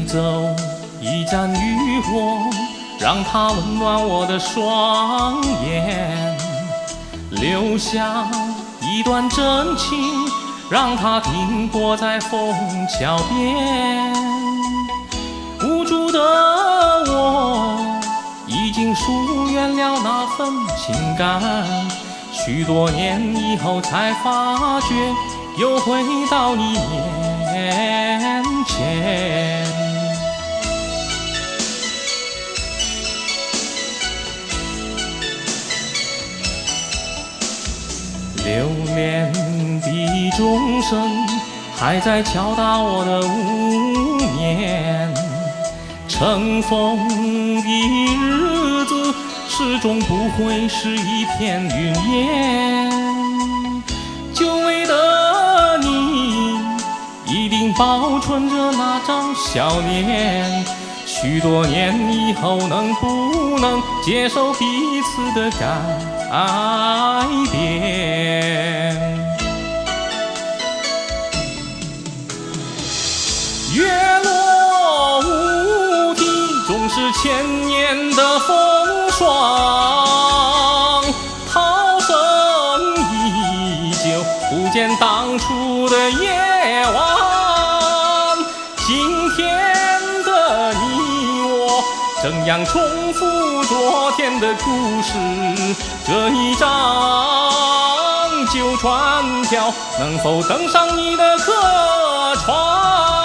走一盏渔火，让它温暖我的双眼，留下一段真情，让它停泊在枫桥边。无助的我已经疏远了那份情感，许多年以后才发觉又回到你面前。流连的钟声还在敲打我的无眠，乘风的日子始终不会是一片云烟。久违的你一定保存着那张笑脸，许多年以后能不能接受彼此的改变？月落乌啼，总是千年的风霜，涛声依旧，不见当初的夜晚。今天的你我怎样重复昨天的故事？这一张旧船票能否登上你的客船？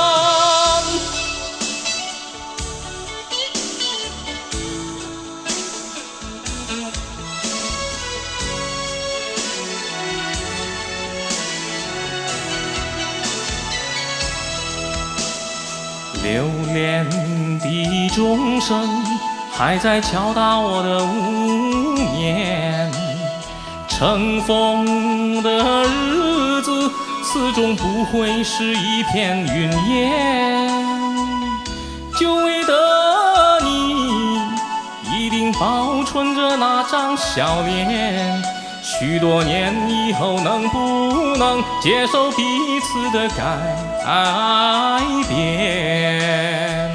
流连的钟声还在敲打我的无眠，乘风的日子始终不会是一片云烟。久违的你一定保存着那张笑脸，许多年以后能不能接受彼此的改变？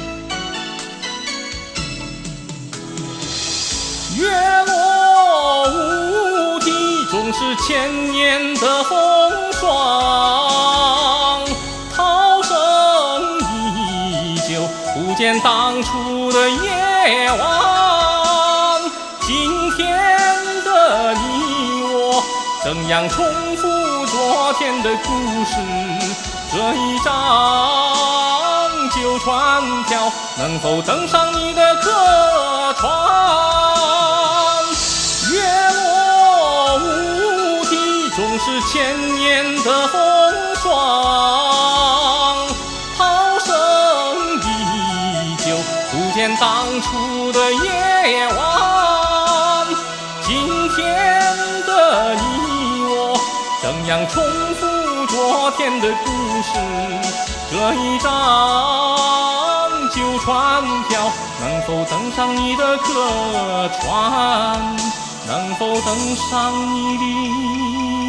月落乌啼，总是千年的风霜，涛声依旧，不见当初的夜晚。今天的你我怎样重复昨天的故事？这一张旧船票能否登上你的客船？月落乌啼，总是千年的风霜，涛声依旧，不见当初的夜晚。今天的你我怎样重复昨天的故事？这一张旧船票能否登上你的客船？能否登上你的